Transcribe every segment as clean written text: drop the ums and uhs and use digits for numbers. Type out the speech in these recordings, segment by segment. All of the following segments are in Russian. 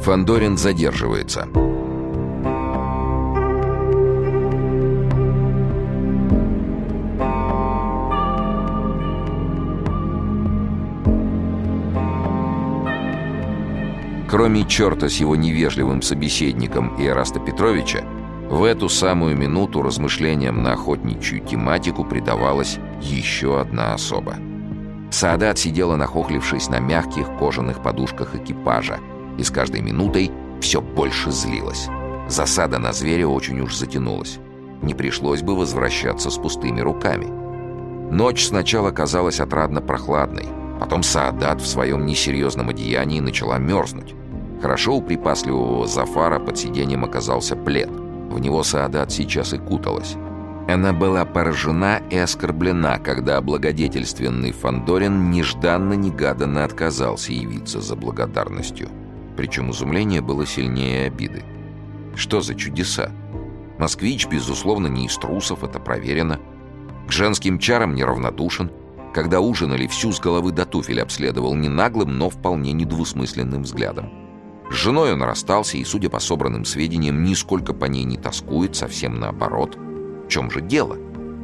Фандорин задерживается. Кроме черта с его невежливым собеседником Эраста Петровича, в эту самую минуту размышлениям на охотничью тематику предавалась еще одна особа. Саадат сидела, нахохлившись на мягких кожаных подушках экипажа, и с каждой минутой все больше злилась. Засада на зверя очень уж затянулась. Не пришлось бы возвращаться с пустыми руками. Ночь сначала казалась отрадно прохладной, потом Саадат в своем несерьезном одеянии начала мерзнуть. Хорошо у припасливого Зафара под сиденьем оказался плед. В него Саадат сейчас и куталась. Она была поражена и оскорблена, когда облагодетельственный Фандорин нежданно-негаданно отказался явиться за благодарностью. Причем изумление было сильнее обиды. Что за чудеса? Москвич, безусловно, не из трусов, это проверено. К женским чарам неравнодушен. Когда ужинали, всю с головы до туфель обследовал не наглым, но вполне недвусмысленным взглядом. С женой он расстался и, судя по собранным сведениям, нисколько по ней не тоскует, совсем наоборот. В чем же дело?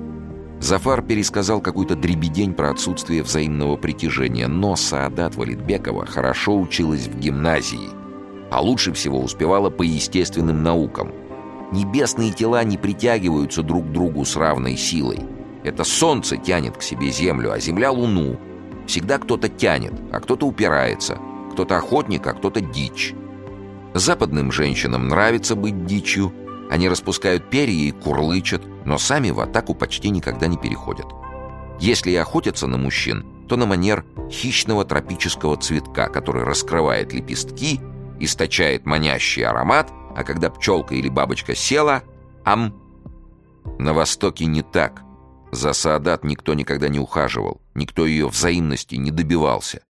Зафар пересказал какую-то дребедень про отсутствие взаимного притяжения, но Саадат Валитбекова хорошо училась в гимназии, а лучше всего успевала по естественным наукам. Небесные тела не притягиваются друг к другу с равной силой. Это солнце тянет к себе землю, а земля — луну. Всегда кто-то тянет, а кто-то упирается. Кто-то охотник, а кто-то дичь. Западным женщинам нравится быть дичью. Они распускают перья и курлычат, но сами в атаку почти никогда не переходят. Если и охотятся на мужчин, то на манер хищного тропического цветка, который раскрывает лепестки, источает манящий аромат, а когда пчелка или бабочка села — ам! На Востоке не так. За Саадат никто никогда не ухаживал, никто ее взаимности не добивался.